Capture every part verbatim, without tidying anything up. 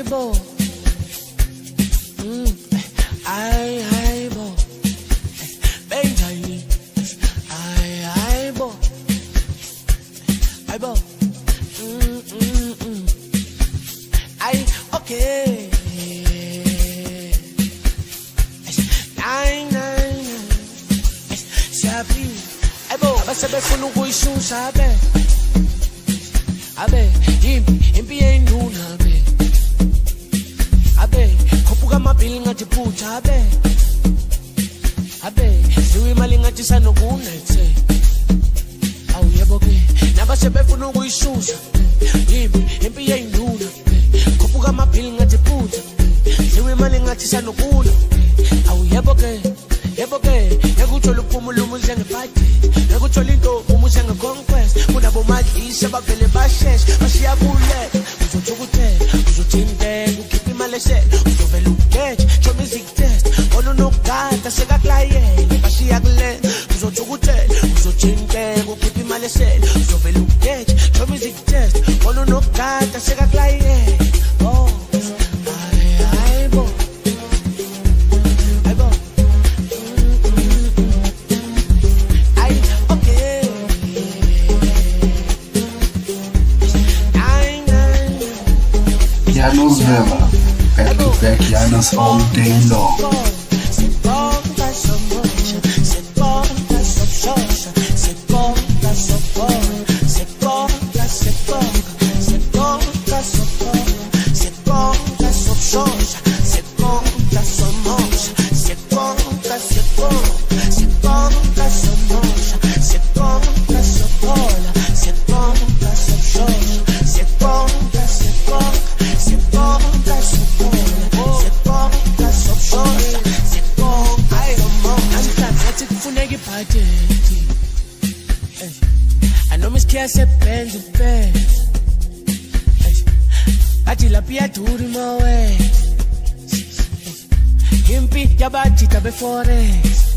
bo. Mm, ay, ay, bo. Benjamin. Ay, ay, bo. Ay, bo. Mm, mm, mm. Ay, okay. Nine, nine, nine. Sabi. Ay, bo. Abasabi funu kuisusa, abe. Abe, impi, impi enduna, abe. Abe, kopuka mapili ngati puta, abe. Abe, siwi mali ngati sanokunetse. Awu yebo ke, nabasebe funa ukuyisusa. Impi, impi enduna, kopuka mapili ngati puta. Siwi mali ngati sanokuna. Awu yebo ke, yebo ke, yakuthola uphumulo umuze ngepati. Yakuthola into umuze ngeconquest. Kunabo madisa bavele bashesh, basiyabule. Uzothukuthe, uzothintela, ukhipha imali esele. Uzovela ugeje, show music test. Ona unokugada sekaklayele, basiyakule. Uzothukuthe, uzothintela, ukhipha imali esele. Uzovela ugeje, show music test. Ona unokugada sekaklayele. Oh, ay, ay, bo. Janos Vela, back to back Janos all day long. Sepenza pe Ati la pia turi mawe Impi yabati tabe forest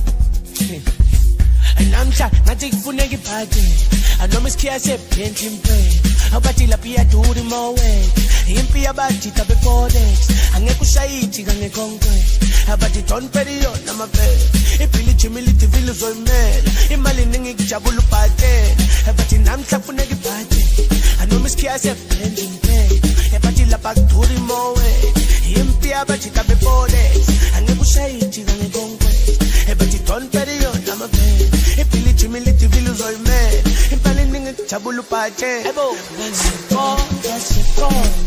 Namcha nati kufune kipate Anomisikia sepenza pe Abati la pia turi mawe Impi yabati tabe forest Angekushayiti kange conquest Abati ton period na mape Ipili chimiliti vilu zoimela Imali ningi kijabulu pate Abati namcha fune kipate Anomisikia sepenza pe Abati la pakturi mawe Impi abati tabe forest Angekushayiti kange conquest Abati ton period na mape Ipili chimiliti vilu zoimela Imali ningi kijabulu pate Ebo Sepo, sepo